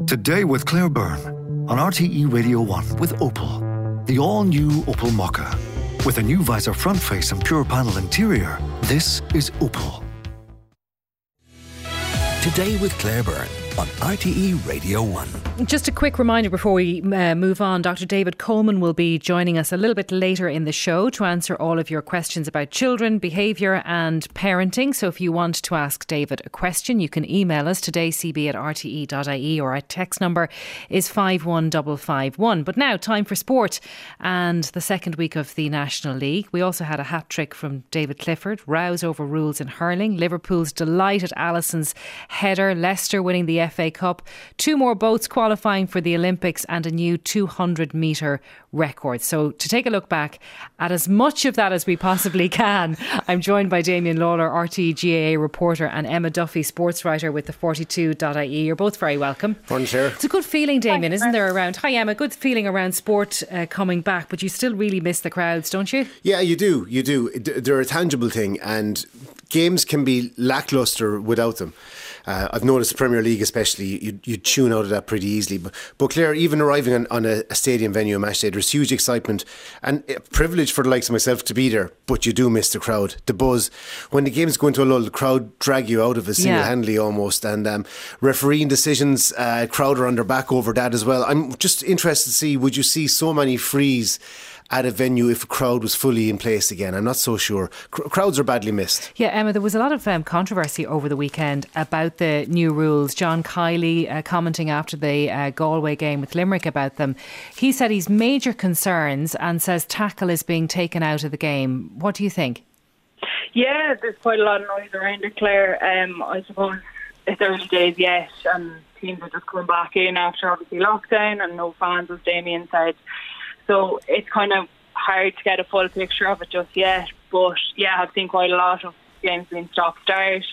Today with Claire Byrne on RTE Radio 1 with Opel. The all-new Opel Mokka. With a new visor front face and pure panel interior, this is Opel. Today with Claire Byrne on RTE Radio 1. Just a quick reminder before we move on. Dr. David Coleman will be joining us a little bit later in the show to answer all of your questions about children, behaviour and parenting. So if you want to ask David a question, you can email us today@rte.ie, or our text number is 51551. But now, time for sport and the second week of the National League. We also had a hat-trick from David Clifford, rows over rules in hurling, Liverpool's delight at Alisson's header, Leicester winning the FA Cup, two more boats qualifying for the Olympics and a new 200 metre record. So to take a look back at as much of that as we possibly can, I'm joined by Damien Lawler, RTE GAA reporter, and Emma Duffy, sports writer with the 42.ie. You're both very welcome. Morning, Sarah. It's a good feeling, Damien, isn't there, around... Hi, Emma. Good feeling around sport coming back, but you still really miss the crowds, don't you? Yeah, you do. They're a tangible thing, and games can be lacklustre without them. I've noticed the Premier League especially, you tune out of that pretty easily. But Claire, even arriving on a stadium venue, a match day, there's huge excitement and a privilege for the likes of myself to be there, but you do miss the crowd, the buzz. When the games go into a lull, the crowd drag you out of it single-handedly almost, and refereeing decisions, crowd are on their back over that as well. I'm just interested to see, would you see so many frees at a venue if a crowd was fully in place again? I'm not so sure. Crowds are badly missed. Yeah, Emma, there was a lot of controversy over the weekend about the new rules. John Kiley commenting after the Galway game with Limerick about them. He said he's major concerns and says tackle is being taken out of the game. What do you think? Yeah, there's quite a lot of noise around it, Claire. I suppose it's early days yet, and teams are just coming back in after obviously lockdown and no fans, as Damien said. So it's kind of hard to get a full picture of it just yet. But yeah, I've seen quite a lot of games being stop-start,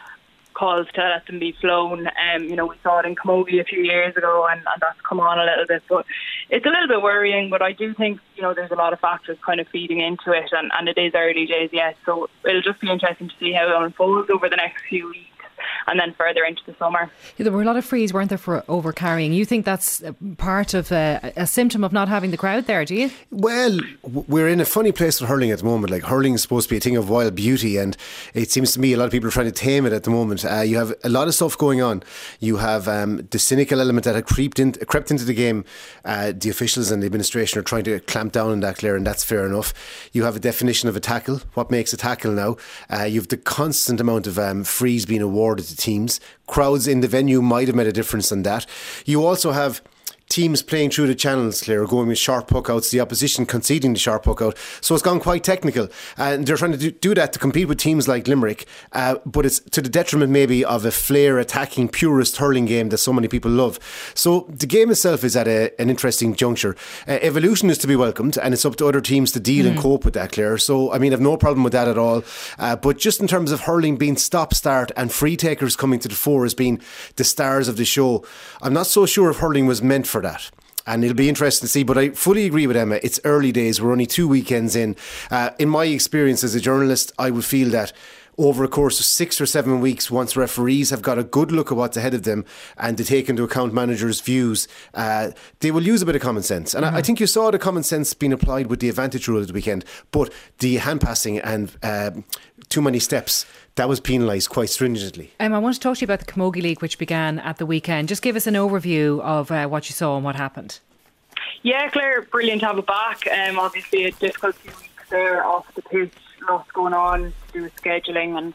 calls to let them be flown. We saw it in Camogie a few years ago, and that's come on a little bit. But it's a little bit worrying, but I do think, there's a lot of factors kind of feeding into it, and it is early days yet. So it'll just be interesting to see how it unfolds over the next few weeks, and then further into the summer. There were a lot of frees, weren't there, for overcarrying? You think that's part of a symptom of not having the crowd there, do you? Well, we're in a funny place with hurling at the moment. Like, hurling is supposed to be a thing of wild beauty, and it seems to me a lot of people are trying to tame it at the moment. You have a lot of stuff going on. You have the cynical element that had crept into the game. The officials and the administration are trying to clamp down on that, Claire, and that's fair enough. You have a definition of a tackle. What makes a tackle now? You have the constant amount of frees being awarded to teams. Crowds in the venue might have made a difference on that. You also have teams playing through the channels, Claire, going with sharp puck outs, the opposition conceding the sharp puck out. So it's gone quite technical, and they're trying to do that to compete with teams like Limerick, but it's to the detriment maybe of a flair attacking purist hurling game that so many people love. So the game itself is at an interesting juncture. Evolution is to be welcomed, and it's up to other teams to deal and cope with that, Claire. So I have no problem with that at all, but just in terms of hurling being stop-start and free takers coming to the fore as being the stars of the show, I'm not so sure if hurling was meant for that. And it'll be interesting to see, but I fully agree with Emma. It's early days. We're only 2 weekends in. In my experience as a journalist, I would feel that over a course of 6 or 7 weeks, once referees have got a good look at what's ahead of them and to take into account managers' views, they will use a bit of common sense. And I think you saw the common sense being applied with the advantage rule at the weekend, but the hand passing and too many steps, that was penalised quite stringently. I want to talk to you about the Camogie League, which began at the weekend. Just give us an overview of what you saw and what happened. Yeah, Claire, brilliant to have it back. Obviously a difficult few weeks there off the pitch, lots going on to do with scheduling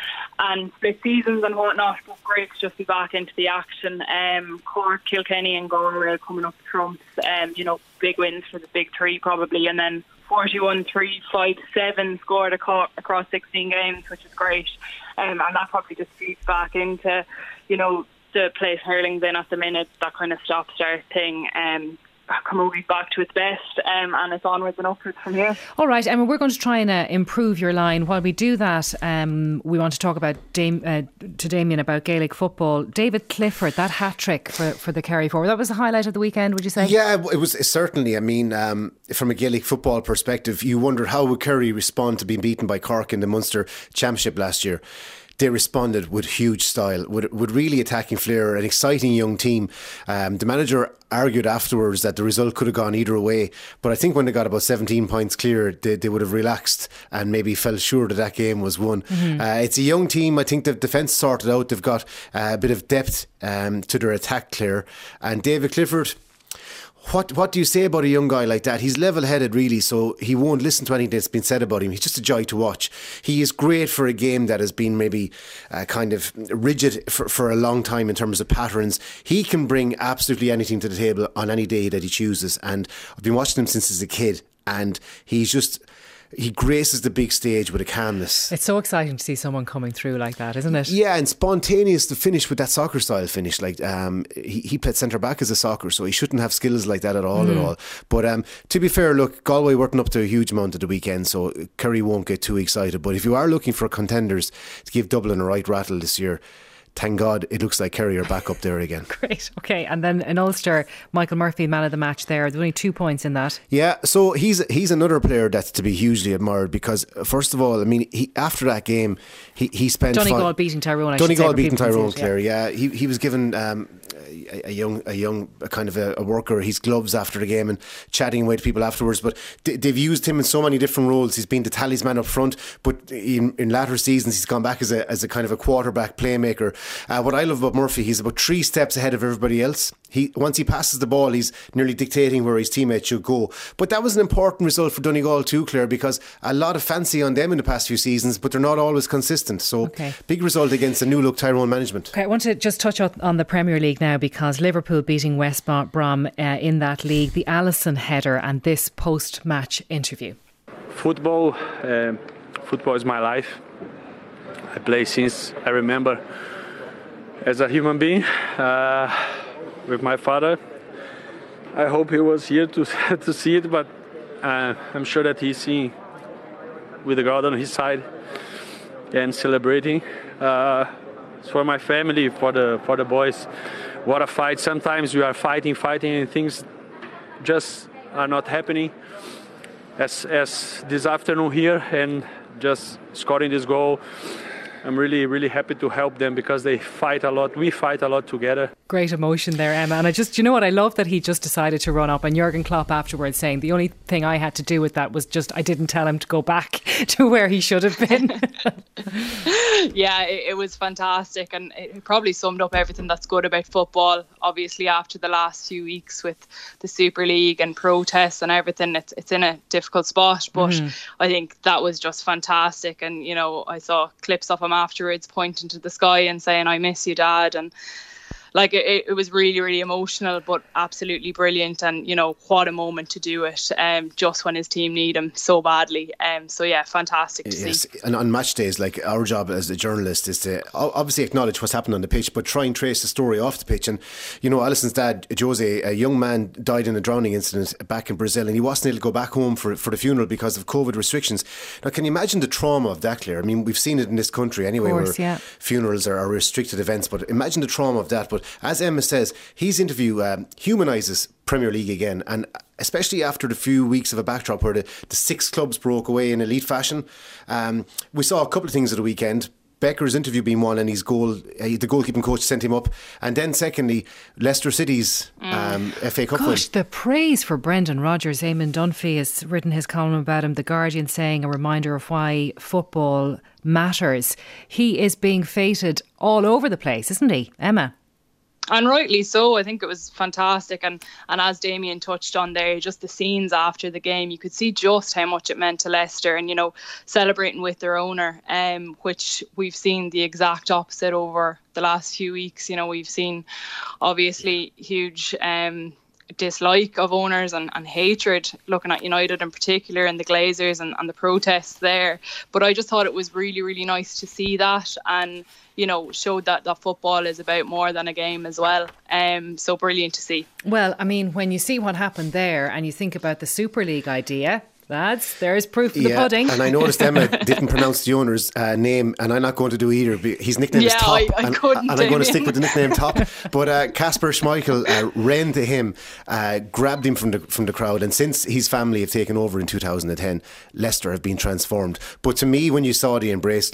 and split seasons and whatnot, but great to just be back into the action. Cork, Kilkenny and Galway coming up trumps, big wins for the big three probably, and then 41-3-5-7 scored across 16 games, which is great. And that probably just feeds back into, the place hurling's in at the minute, that kind of stop-start thing. Camogie's back to its best, and it's onwards and upwards from here. All right, we're going to try and improve your line. While we do that, we want to talk about to Damien about Gaelic football. David Clifford, that hat-trick for the Kerry forward, that was the highlight of the weekend, would you say? Yeah, it was certainly. From a Gaelic football perspective, you wonder how would Kerry respond to being beaten by Cork in the Munster Championship last year. they responded with huge style, with really attacking flair, an exciting young team. The manager argued afterwards that the result could have gone either way, but I think when they got about 17 points clear, they would have relaxed and maybe felt sure that game was won. It's a young team. I think the defence sorted out. They've got a bit of depth to their attack, Claire. And David Clifford, what do you say about a young guy like that? He's level-headed, really, so he won't listen to anything that's been said about him. He's just a joy to watch. He is great for a game that has been maybe kind of rigid for a long time in terms of patterns. He can bring absolutely anything to the table on any day that he chooses, and I've been watching him since he was a kid, and he graces the big stage with a calmness. It's so exciting to see someone coming through like that, isn't it? Yeah, and spontaneous to finish with that soccer style finish. Like he played centre back as a soccer, so he shouldn't have skills like that at all. But to be fair, look, Galway weren't up to a huge amount at the weekend, so Kerry won't get too excited. But if you are looking for contenders to give Dublin a right rattle this year, thank God it looks like Kerry are back up there again. Great, okay. And then in Ulster, Michael Murphy, man of the match there. There's only 2 points in that. Yeah, so he's another player that's to be hugely admired because, first of all, I mean, after that game, he spent... Donegal beating Tyrone, Donegal beating Tyrone, Claire, yeah. He was given a young kind of a worker his gloves after the game and chatting away to people afterwards, but they've used him in so many different roles. He's been the talisman up front, but in latter seasons he's gone back as a kind of a quarterback playmaker. What I love about Murphy, he's about 3 steps ahead of everybody else. Once he passes the ball, he's nearly dictating where his teammates should go. But that was an important result for Donegal too, Claire, because a lot of fancy on them in the past few seasons, but they're not always consistent. So big result against a new look Tyrone management. Okay, I want to just touch on the Premier League now, because Liverpool beating West Brom in that league, the Alisson header and this post-match interview. Football is my life. I play since I remember as a human being with my father. I hope he was here to see it, but I'm sure that he's seeing with the God on his side and celebrating. It's for my family, for the boys. What a fight. Sometimes we are fighting and things just are not happening. As this afternoon here, and just scoring this goal, I'm really, really happy to help them because they fight a lot. We fight a lot together. Great emotion there, Emma. And you know what? I love that he just decided to run up. And Jurgen Klopp afterwards saying the only thing I had to do with that was just I didn't tell him to go back to where he should have been. Yeah, it was fantastic, and it probably summed up everything that's good about football. Obviously, after the last few weeks with the Super League and protests and everything, it's in a difficult spot. But I think that was just fantastic. And you know, I saw clips of him afterwards pointing to the sky and saying, "I miss you, Dad," and like it was really, really emotional, but absolutely brilliant. And you know, what a moment to do it just when his team need him so badly. So yeah, fantastic to see. And on match days, like, our job as a journalist is to obviously acknowledge what's happened on the pitch, but try and trace the story off the pitch. And you know, Alisson's dad, Jose, a young man, died in a drowning incident back in Brazil, and he wasn't able to go back home for the funeral because of COVID restrictions. Now, can you imagine the trauma of that, Claire? I mean, we've seen it in this country anyway, where funerals are restricted events, but imagine the trauma of that. But as Emma says, his interview humanises Premier League again, and especially after the few weeks of a backdrop where the 6 clubs broke away in elite fashion. We saw a couple of things at the weekend. Becker's interview being one, and his goal, the goalkeeping coach sent him up. And then secondly, Leicester City's FA Cup win. Gosh, the praise for Brendan Rodgers. Eamon Dunphy has written his column about him, The Guardian, saying a reminder of why football matters. He is being feted all over the place, isn't he, Emma? And rightly so. I think it was fantastic. And as Damien touched on there, just the scenes after the game, you could see just how much it meant to Leicester, and, you know, celebrating with their owner, which we've seen the exact opposite over the last few weeks. You know, we've seen obviously huge dislike of owners and hatred looking at United in particular, and the Glazers and the protests there. But I just thought it was really, really nice to see that, and you know, showed that football is about more than a game as well. So brilliant to see. Well, I mean, when you see what happened there and you think about the Super League idea, lads, there's proof of the pudding. And I noticed Emma didn't pronounce the owner's name, and I'm not going to do either. His nickname is Top, I couldn't, and I'm going to stick with the nickname Top. But Kasper Schmeichel ran to him, grabbed him from the crowd, and since his family have taken over in 2010, Leicester have been transformed. But to me, when you saw the embrace, Claire,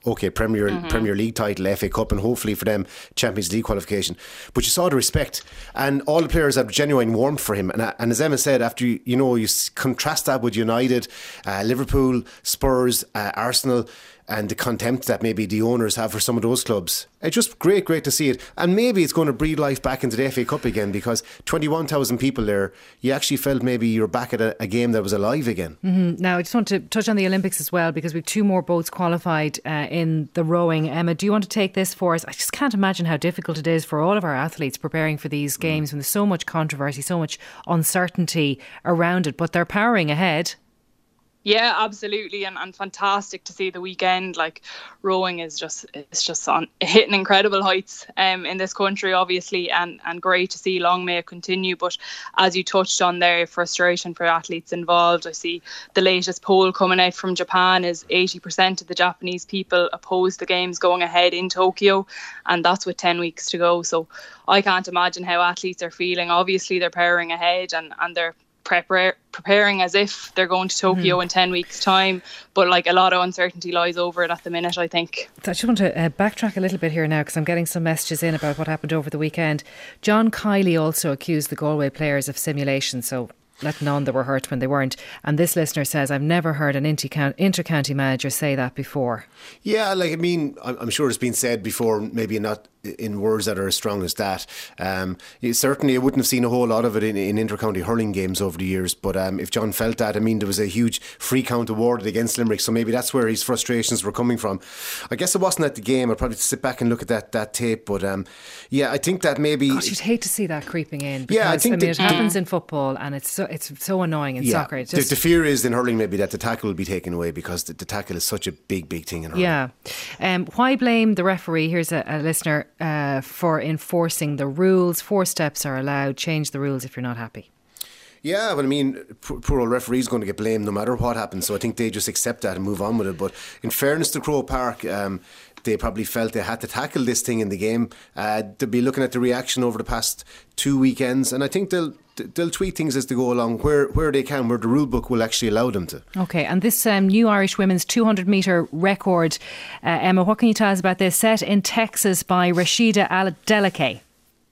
Okay, Premier League title, FA Cup, and hopefully for them Champions League qualification. But you saw the respect, and all the players have genuine warmth for him. And as Emma said, after you contrast that with United, Liverpool, Spurs, Arsenal, and the contempt that maybe the owners have for some of those clubs. It's just great to see it. And maybe it's going to breathe life back into the FA Cup again, because 21,000 people there, you actually felt maybe you're back at a game that was alive again. Mm-hmm. Now, I just want to touch on the Olympics as well, because we have 2 more boats qualified in the rowing. Emma, do you want to take this for us? I just can't imagine how difficult it is for all of our athletes preparing for these games when there's so much controversy, so much uncertainty around it, but they're powering ahead. Yeah, absolutely, and fantastic to see the weekend. Like, rowing is just hitting incredible heights in this country, obviously, and great to see. Long may it continue. But as you touched on there, frustration for athletes involved. I see the latest poll coming out from Japan is 80% of the Japanese people oppose the games going ahead in Tokyo, and that's with 10 weeks to go. So I can't imagine how athletes are feeling. Obviously, they're powering ahead and they're preparing as if they're going to Tokyo in 10 weeks time, but like a lot of uncertainty lies over it at the minute, I think. I just want to backtrack a little bit here now, because I'm getting some messages in about what happened over the weekend. John Kiley also accused the Galway players of simulation, so letting on they were hurt when they weren't. And this listener says, I've never heard an inter-county manager say that before. Yeah, like, I mean, I'm sure it's been said before, maybe not in words that are as strong as that. Certainly I wouldn't have seen a whole lot of it in inter-county hurling games over the years, but if John felt that, I mean, there was a huge free count awarded against Limerick, so maybe that's where his frustrations were coming from. I guess it wasn't at the game. I'd probably sit back and look at that tape, but yeah, I think that maybe... Gosh, you'd hate to see that creeping in, because yeah, I think it happens in football, and it's so annoying in soccer. It's just... the fear is in hurling maybe that the tackle will be taken away, because the tackle is such a big thing in hurling. Yeah. Why blame the referee? Here's a listener for enforcing the rules. 4 steps are allowed. Change the rules if you're not happy. Yeah, but I mean, poor old referee's going to get blamed no matter what happens, so I think they just accept that and move on with it. But in fairness to Croke Park, they probably felt they had to tackle this thing in the game. They'll be looking at the reaction over the past 2 weekends, and I think they'll tweak things as they go along where they can, where the rule book will actually allow them to. Okay, and this new Irish women's 200 metre record, Emma, what can you tell us about this? Set in Texas by Rashida Adeleke.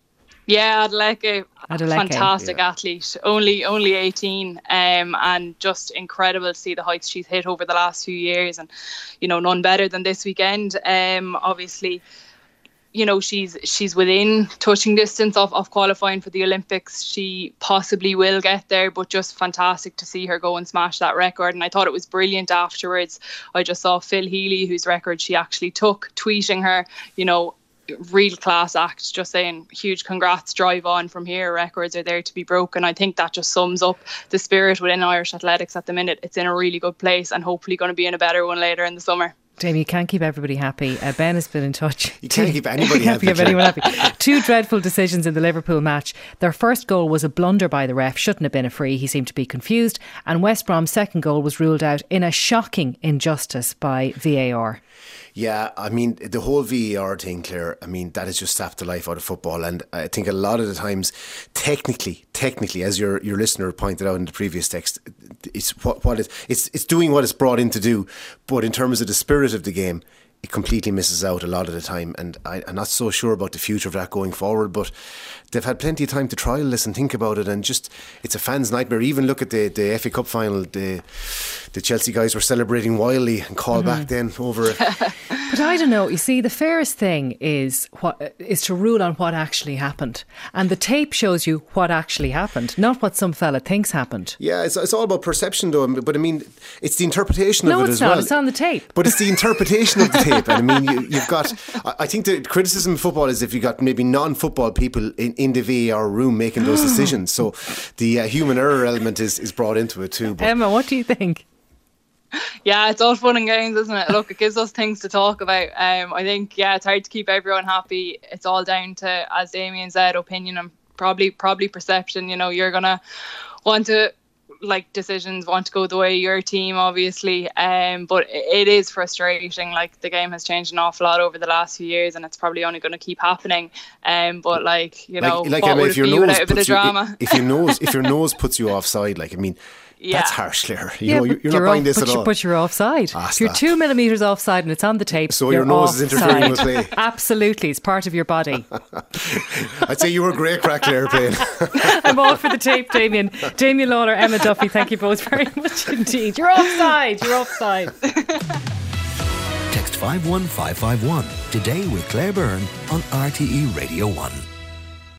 Yeah, Adeleke, fantastic athlete, only 18, and just incredible to see the heights she's hit over the last few years, and none better than this weekend. Obviously, she's within touching distance of qualifying for the Olympics. She possibly will get there, but just fantastic to see her go and smash that record. And I thought it was brilliant afterwards. I just saw Phil Healy, whose record she actually took, tweeting her, real class act, just saying huge congrats, drive on from here, records are there to be broken. I think that just sums up the spirit within Irish athletics at the minute. It's in a really good place, and hopefully going to be in a better one later in the summer. Jamie, you can't keep everybody happy. Ben has been in touch. You can't keep anybody happy. Keep anyone happy. 2 dreadful decisions in the Liverpool match. Their first goal was a blunder by the ref, shouldn't have been a free. He seemed to be confused. And West Brom's second goal was ruled out in a shocking injustice by VAR. Yeah, I mean, the whole VAR thing, Claire, I mean, that has just sapped the life out of football. And I think a lot of the times, technically, as your listener pointed out in the previous text, it's it's doing what it's brought in to do. But in terms of the spirit of the game, it completely misses out a lot of the time, and I'm not so sure about the future of that going forward, but they've had plenty of time to trial this and think about it, and just, it's a fan's nightmare. Even look at the FA Cup final, the Chelsea guys were celebrating wildly and called back then over it. But I don't know, you see, the fairest thing is to rule on what actually happened, and the tape shows you what actually happened, not what some fella thinks happened. Yeah, it's all about perception though, but I mean, it's the interpretation of it as well. No, it's not, it's on the tape. But it's the interpretation of the tape. And I mean, you've got, I think the criticism of football is if you've got maybe non-football people in the VAR room making those decisions. So the human error element is brought into it too. But Emma, what do you think? Yeah, it's all fun and games, isn't it? Look, it gives us things to talk about. I think, it's hard to keep everyone happy. It's all down to, as Damien said, opinion and probably perception. You're going to want to, decisions want to go the way of your team, obviously, but it is frustrating. The game has changed an awful lot over the last few years, and it's probably only going to keep happening. But what would it be without a bit of drama? If your nose puts you offside, I mean, That's harsh, Claire. You're not buying this at all. But you're offside. If you're 2 millimetres offside and it's on the tape, so your nose is interfering with play. Absolutely, it's part of your body. I'd say you were great crack, Claire, playing. I'm all for the tape, Damien. Damien Lawler, Emma Duffy, thank you both very much indeed. You're offside. Text 51551 today with Claire Byrne on RTE Radio 1.